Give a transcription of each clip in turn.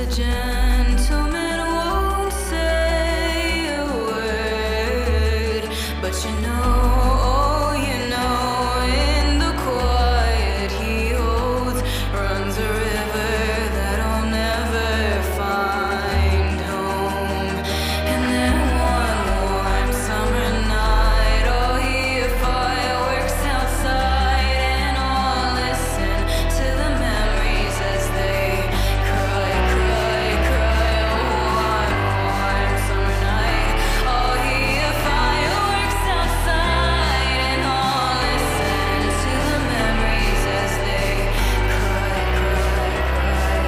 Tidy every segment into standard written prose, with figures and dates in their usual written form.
the gentleman won't say a word, but you know, oh, you know, in the quiet he holds runs a river that'll never find home. And then one warm summer night, oh, hear fireworks outside, and all listen to the memories as they cry, cry, cry. Oh, one warm summer night, oh, hear fireworks outside, and all listen to the memories as they cry, cry, cry,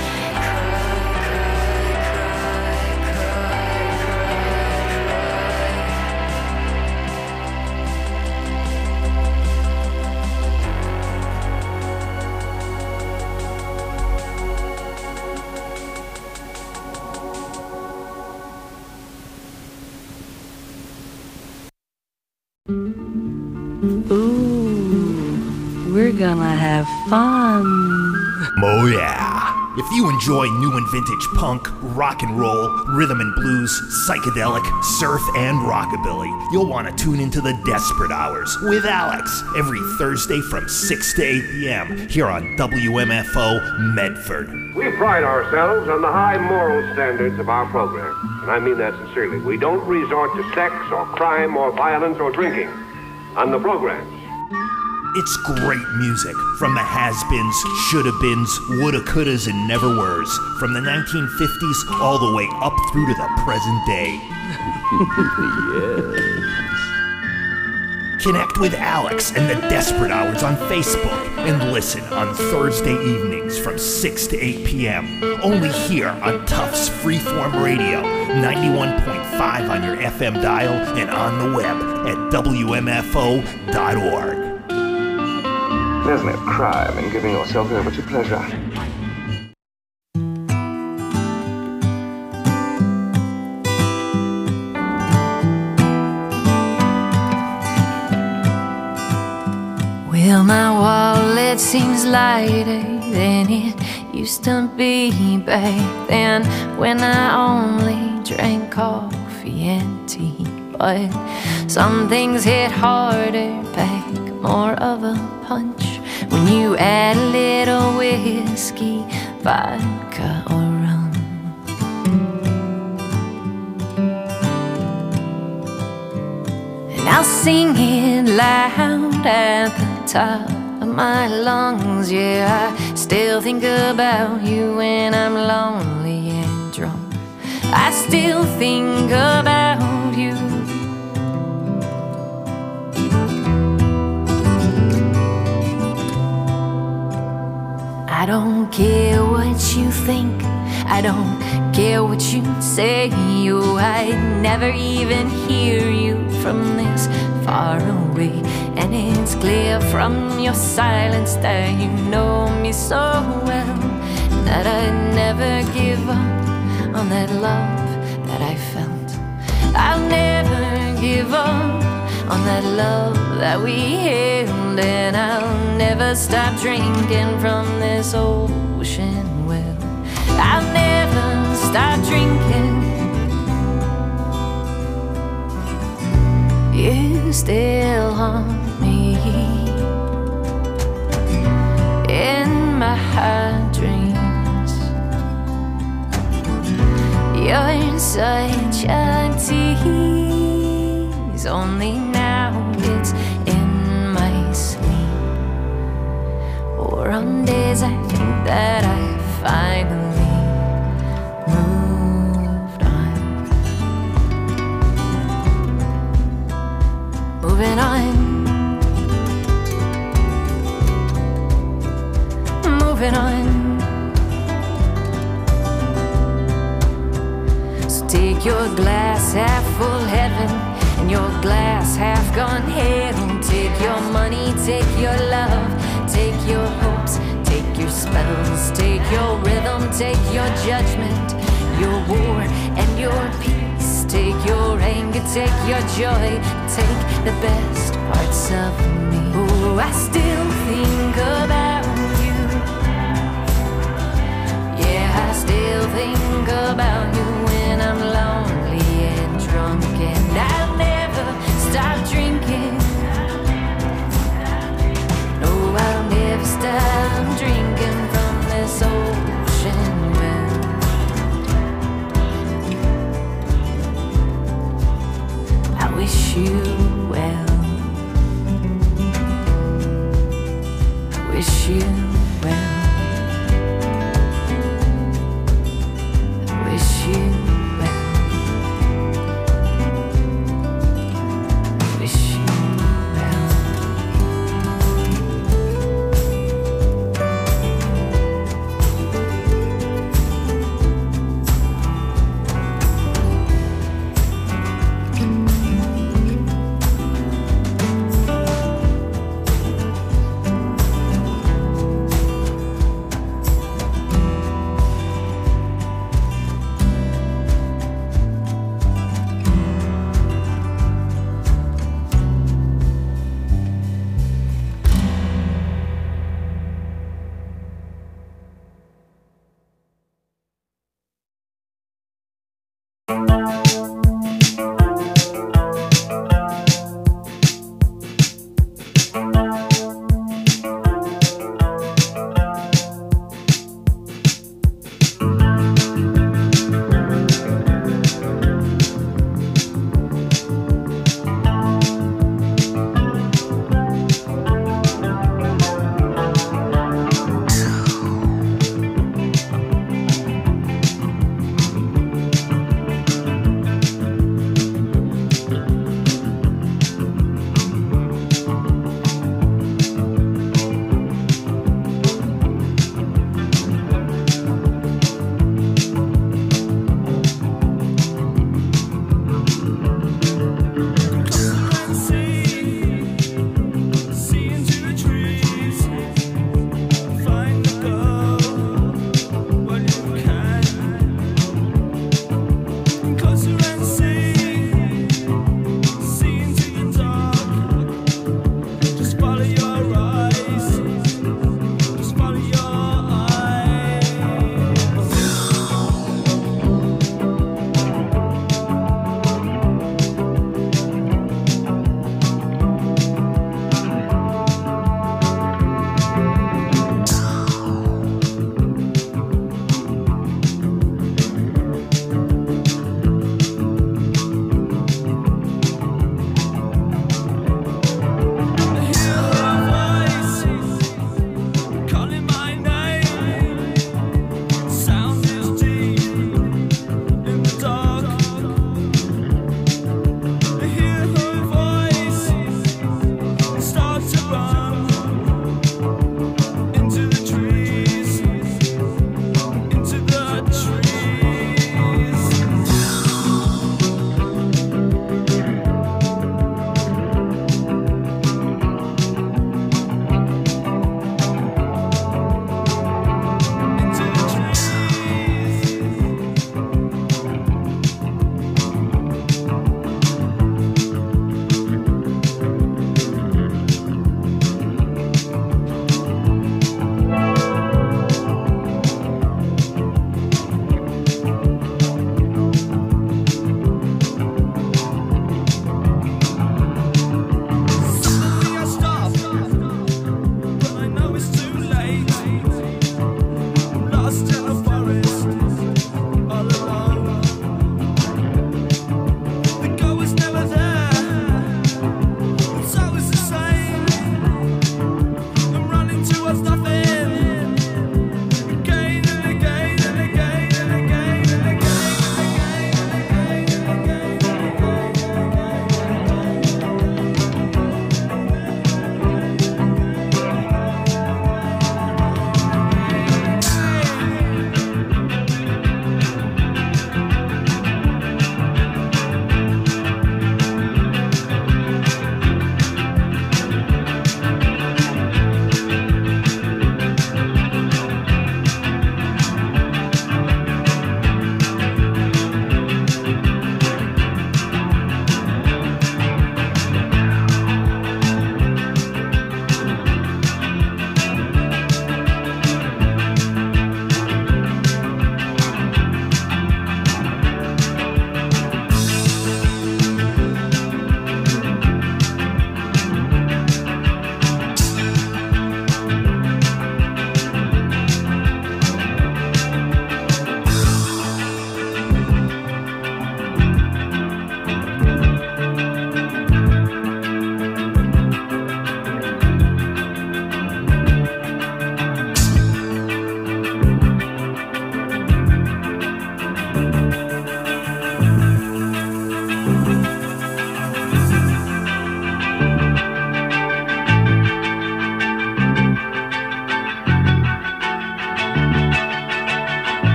Ooh, we're gonna have fun. Oh yeah! If you enjoy new and vintage punk, rock and roll, rhythm and blues, psychedelic, surf, and rockabilly, you'll want to tune into the Desperate Hours with Alex every Thursday from 6 to 8 p.m. here on WMFO Medford. We pride ourselves on the high moral standards of our program, and I mean that sincerely. We don't resort to sex or crime or violence or drinking on the programs. It's great music from the has-beens, shoulda-beens, woulda, couldas, and never-weres, from the 1950s all the way up through to the present day. Yes. Connect with Alex and the Desperate Hours on Facebook and listen on Thursday evenings from 6 to 8 p.m. only here on Tufts Freeform Radio, 91.5 on your FM dial and on the web at WMFO.org. There's no crime in giving yourself over to pleasure. Well, my wallet seems lighter than it used to be back then, when I only drank coffee and tea. But some things hit harder, pack more of a punch when you add a little whiskey, vodka, or rum. And I'll sing it loud at the top of my lungs. Yeah, I still think about you when I'm lonely and drunk. I still think about you. I don't care what you think, I don't care what you say. Oh, I'd never even hear you from this far away. And it's clear from your silence that you know me so well, that I'd never give up on that love that I felt. I'll never give up on that love that we held, and I'll never stop drinking from this ocean well. I'll never stop drinking. You still haunt me in my dreams. You're such a tease. Only now it's in my sleep, or on days I think that I finally moved on. Moving on. Moving on. So take your glass half full, heaven, and your glass half gone hell. Take your money, take your love, take your hopes, take your spells, take your rhythm, take your judgment, your war and your peace. Take your anger, take your joy, take the best parts of me. Oh, I still think about you. Yeah, I still well. I wish you well. I wish you well.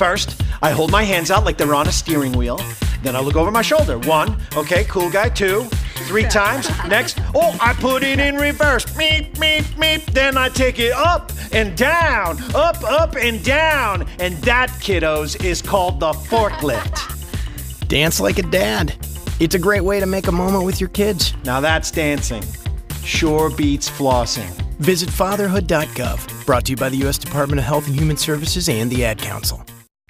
First, I hold my hands out like they're on a steering wheel. Then I look over my shoulder. 1, okay, cool guy. 2, 3 times. Next, oh, I put it in reverse. Meep, meep, meep. Then I take it up and down, up and down. And that, kiddos, is called the forklift. Dance like a dad. It's a great way to make a moment with your kids. Now that's dancing. Sure beats flossing. Visit fatherhood.gov. Brought to you by the U.S. Department of Health and Human Services and the Ad Council.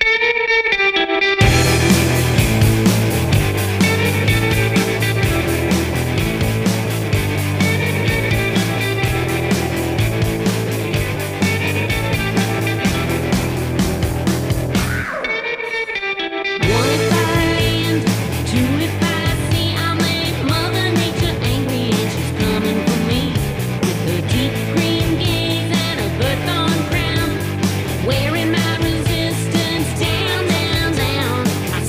Wearing my resistance down.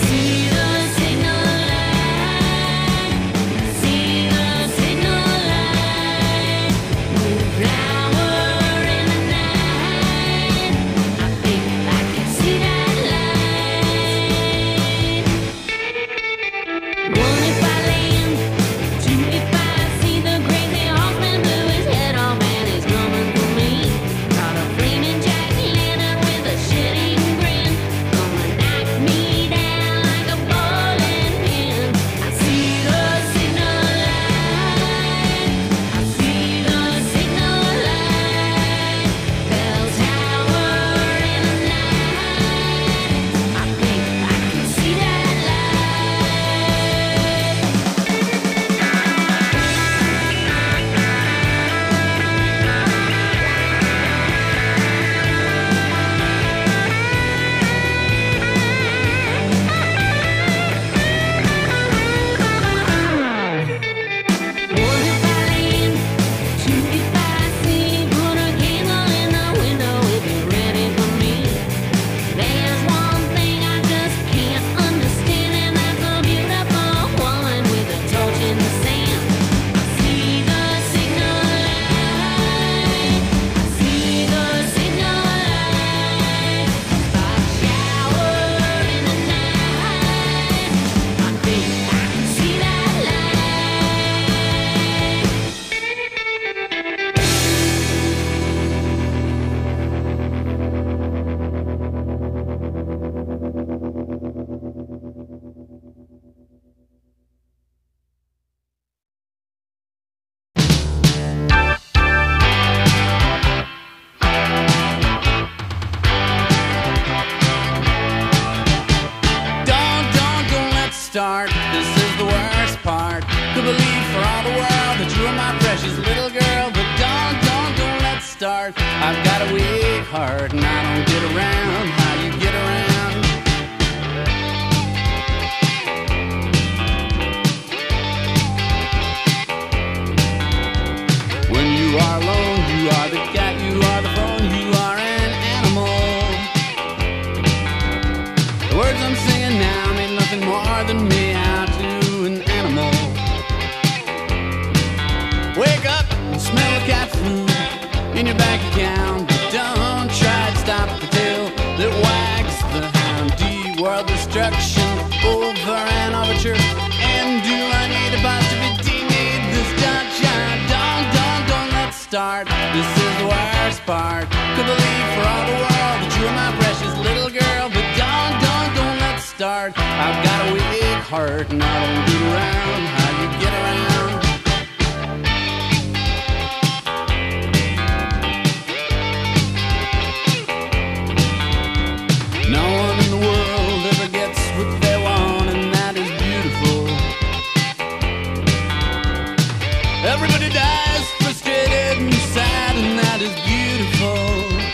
start. This is the worst part. Could believe for all the world that you are my precious little girl, but don't let's start. I've got a weak heart and I don't get around how you get around. When you are alone, you are the cat, you are the phone, you are an animal. The words I'm singing now mean nothing more than me out to an animal. Wake up and smell the cat food in your bank account, but don't try to stop the tail that wags the hound. D-world destruction over an overture. And do I need a positivity? Need this sunshine? Don't let's start. This is the worst part. Could believe for all the world that you are my precious little girl, but don't let's start. I've got a weak heart and I don't get around how you get around. No one in the world ever gets what they want, and that is beautiful. Everybody dies frustrated and sad, and that is beautiful.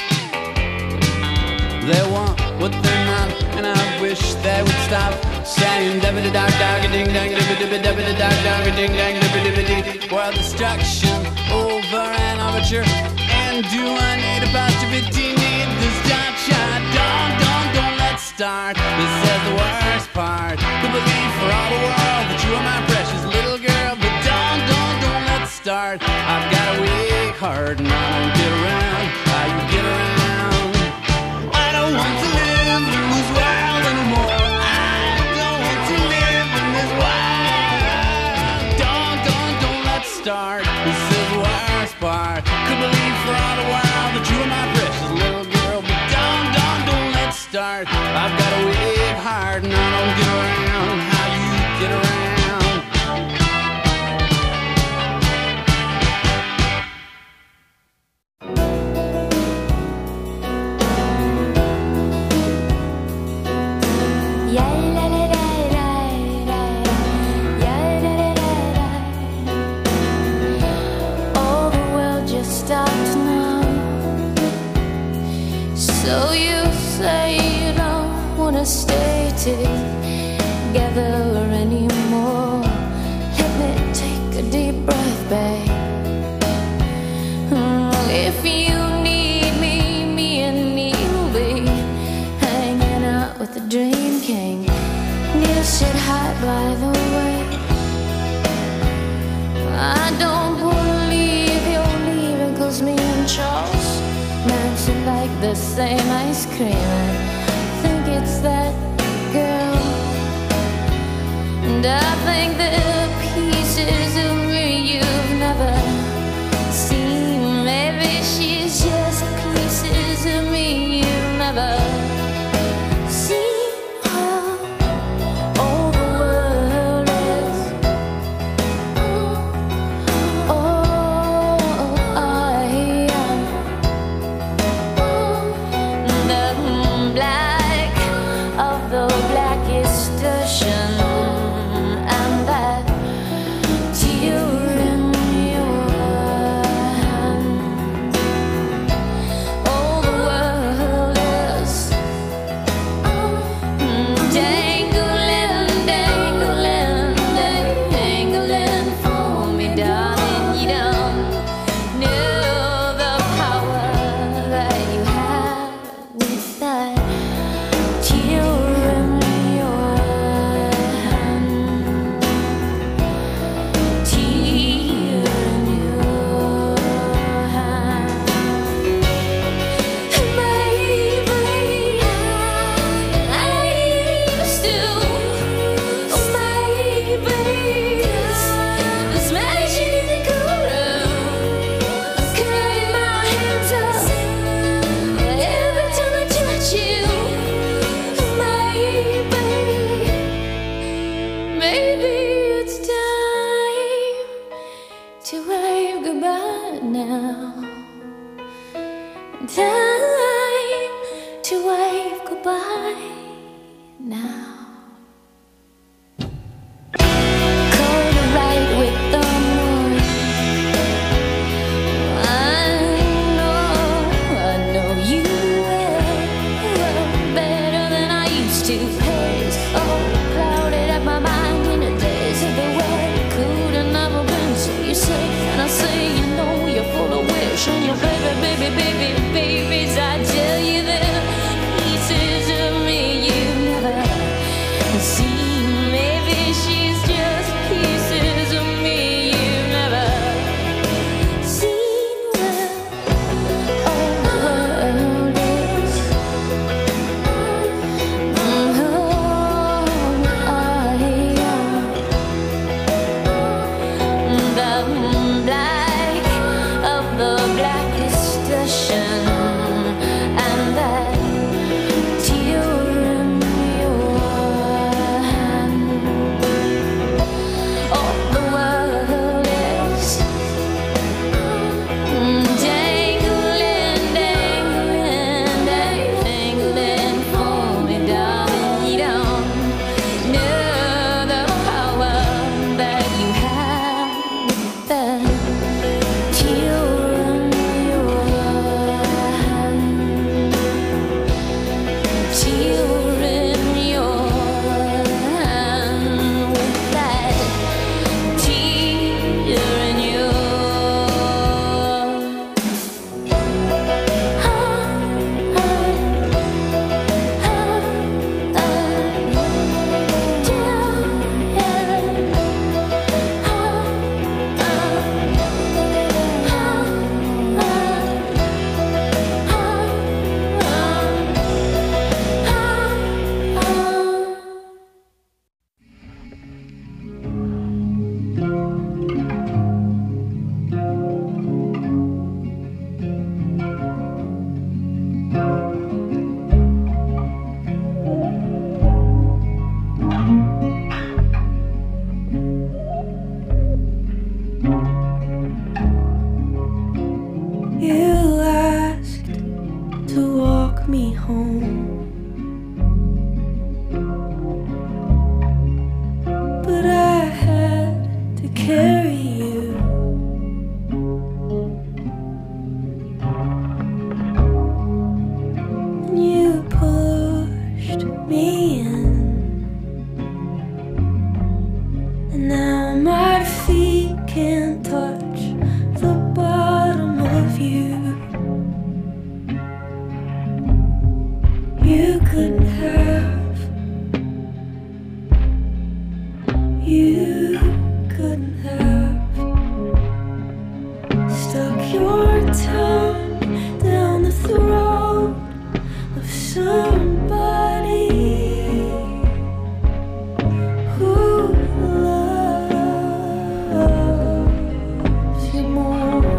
They want what they're not, and I wish they would stop saying dabba dog dog ding dang dabba dog dog ding dang dabba. World destruction over an overture. And do I need a positivity? Need this shot? Don't let's start. This is the worst part. Could believe for all the world that you are my precious little girl, but don't let's start. I've got a weak heart and I don't get around how you get around. I don't want to live deep breath, babe. If you need me, me and me'll be hanging out with the Dream King. Neil said hi, by the way. I don't believe you're leaving, 'cause me and Charles Manson like the same ice cream. I think it's that girl, and I think the pieces of me you've never seen. Maybe she's just pieces of me you've never seen. All the world is, the black of the blackest ocean, and that tear in your hand. All the world is dangling, dangling, dangling for me, darling. You don't know the power that you have with that tear in your hand. Tear in your hand. Maybe I used to. Maybe this magic in the cool room, cutting my hands up every time I touch you. Maybe it's time to wave goodbye now. Time to wave goodbye now. Cold right with the moon. I know you well better than I used to. Haze all clouded up my mind in the days of the way could have never been. So you say, and I say, you know you're full of wish, and your babies. I tell you that pieces of me you've never seen. Maybe she's just pieces of me you've never seen. Well, all the world is the black of the blackest ocean, and that tear in your hand. All the world is dangling, dangling, dangling for me, darling. You don't know the power that you have with that tear in your hand. Tear in your hand with that tear in your You asked to walk me home, but I had to carry you. And you pushed me in, and now my feet can't touch the bottom of you. You couldn't have. You couldn't have stuck your tongue down the throat of somebody who loves you more.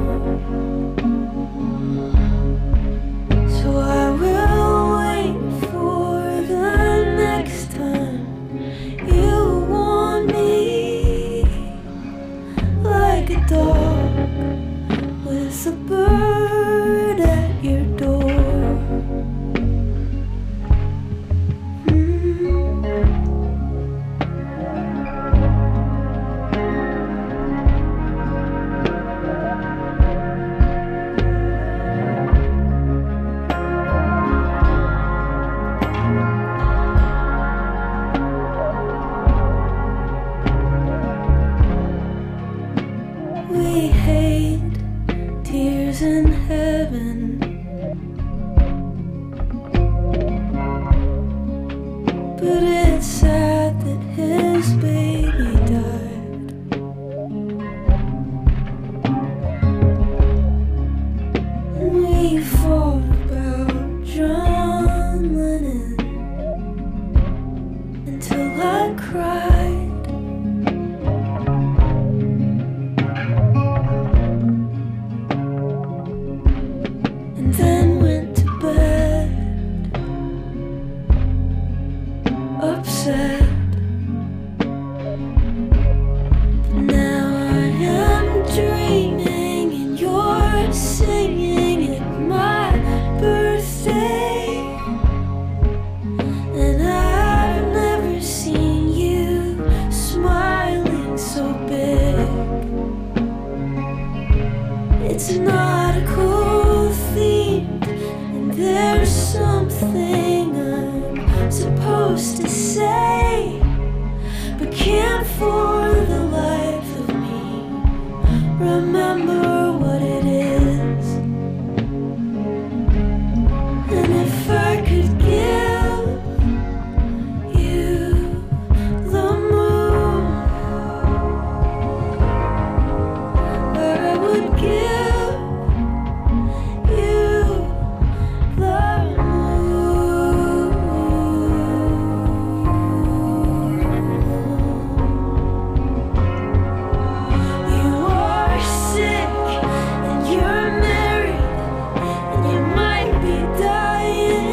So I will wait for the next time you want me, like a dog with a bird at your door. We hate tears in heaven, but it's sad that his baby died. And we fought about John Lennon until I cried. And then went to bed, upset. But now I am dreaming and you're singing at my birthday. And I've never seen you smiling so big. It's not a cool theme, and there's something I'm supposed to say, but can't for the life of me remember what it is. And if I could give you the moon, I would give you the moon. You are sick and you're married and you might be dying,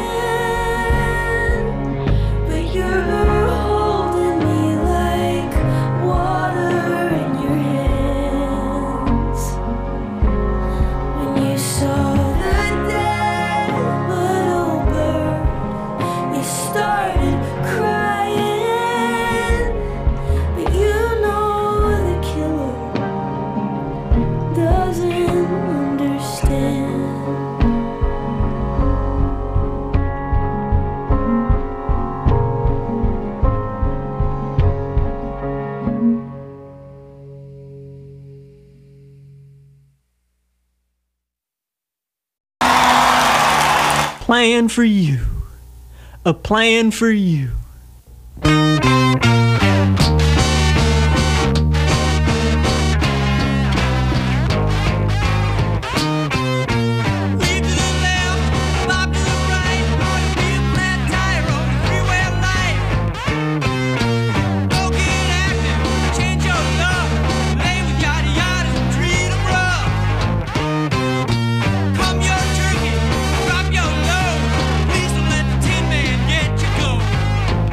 but you're holding me like water in your hands. When you saw the dead little bird, you started crying, but you know the killer doesn't understand. Plan for you. A plan for you. Drop your load, please don't let the Tin Man get you go.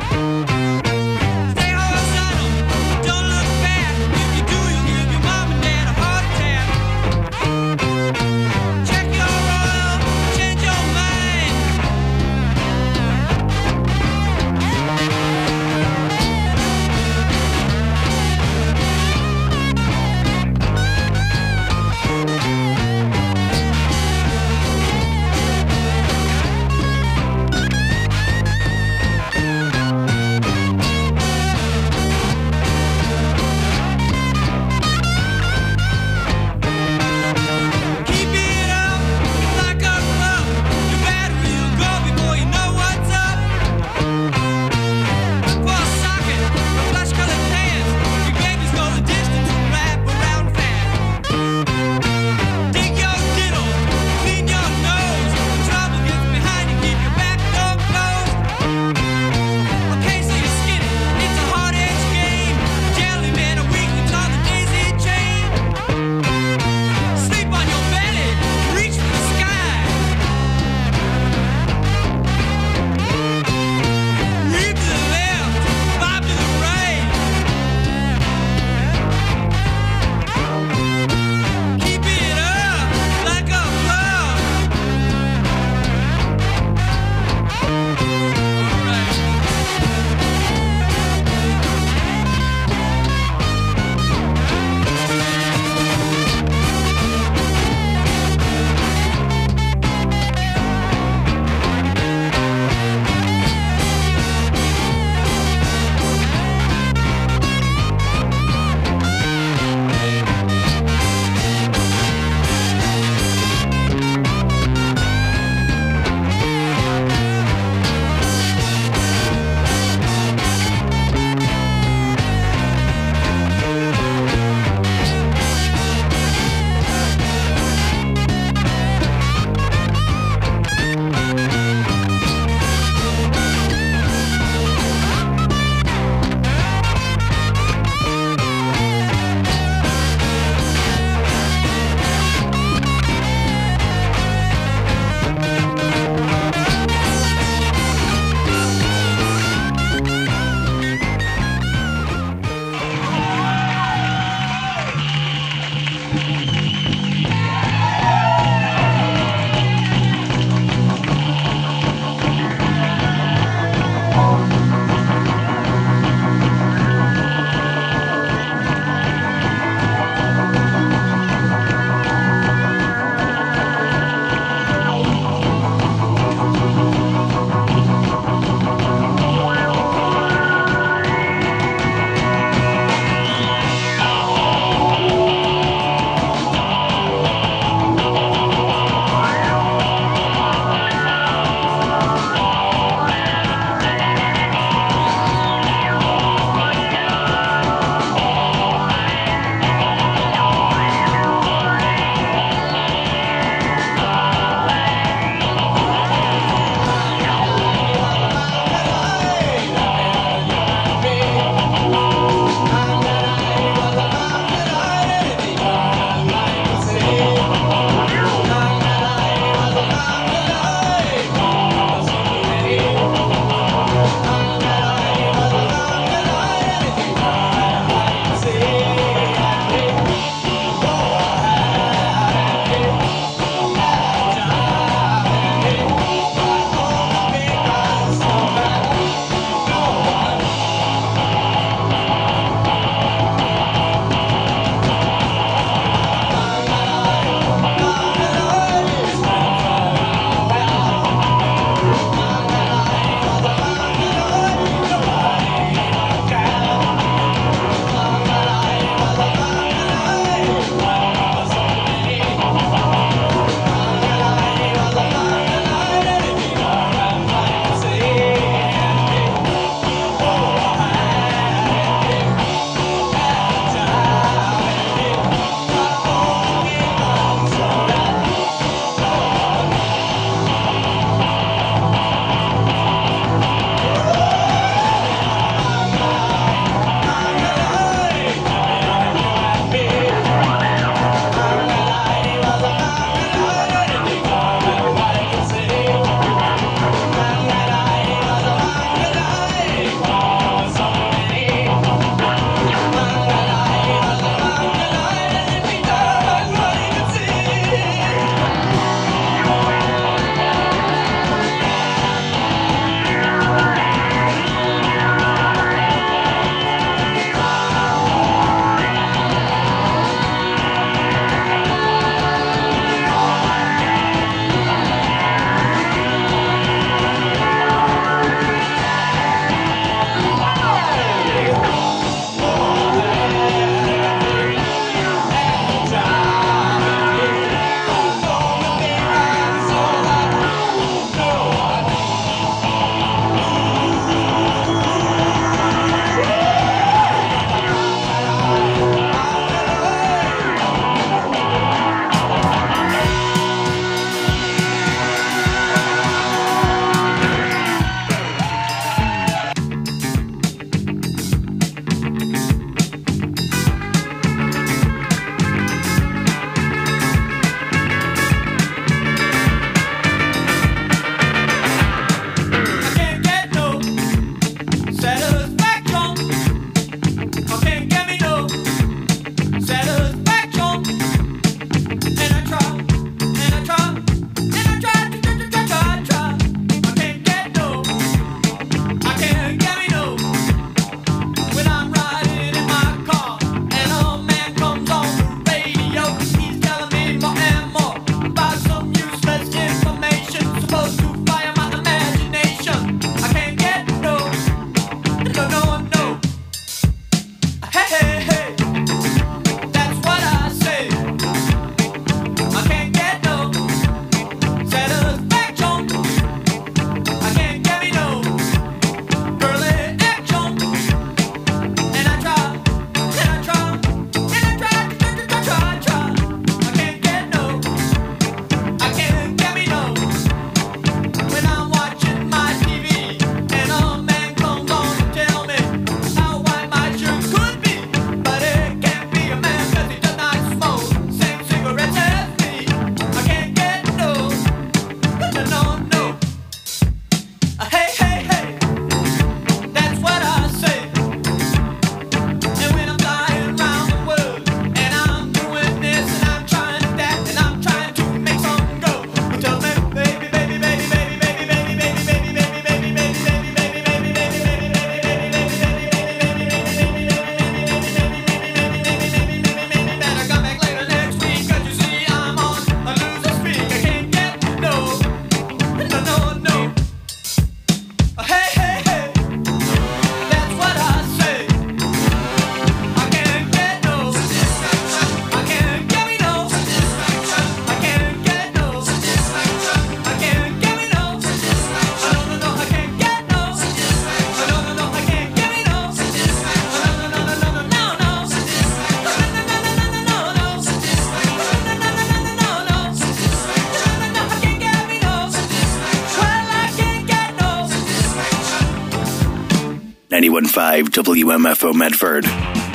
93.15 WMFO Medford.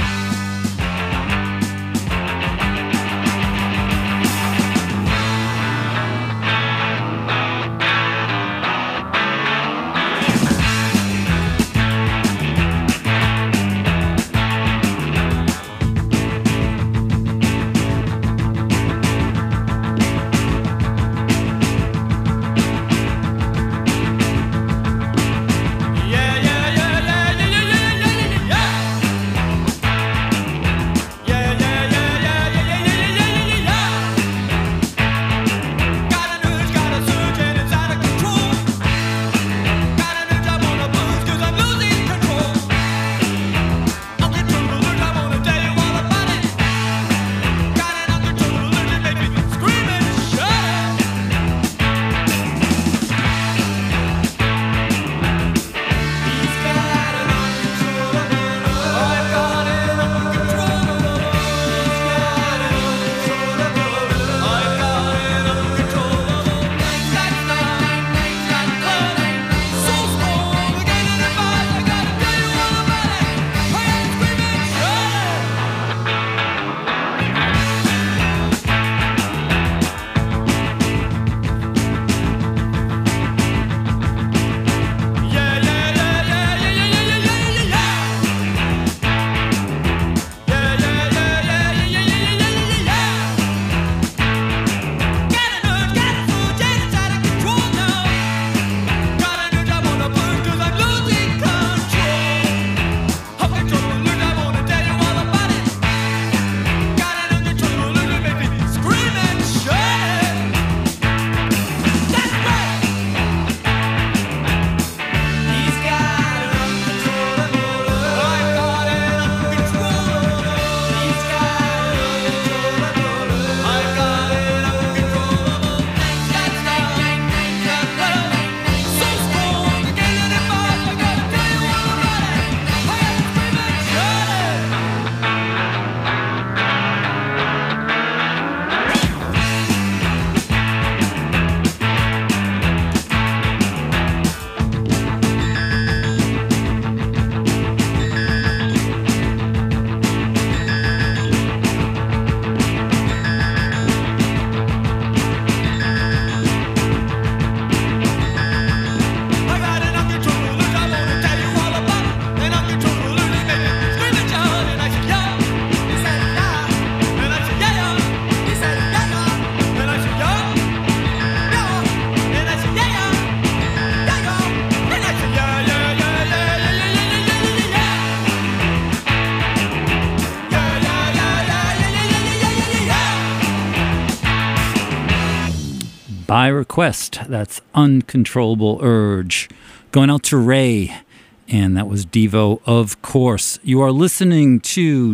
By request, that's Uncontrollable Urge. Going out to Ray, and that was Devo, of course. You are listening to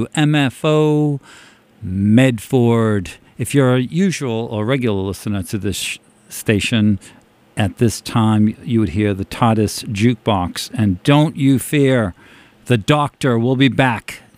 WMFO Medford. If you're a usual or regular listener to this station, at this time you would hear the TARDIS Jukebox. And don't you fear, the Doctor will be back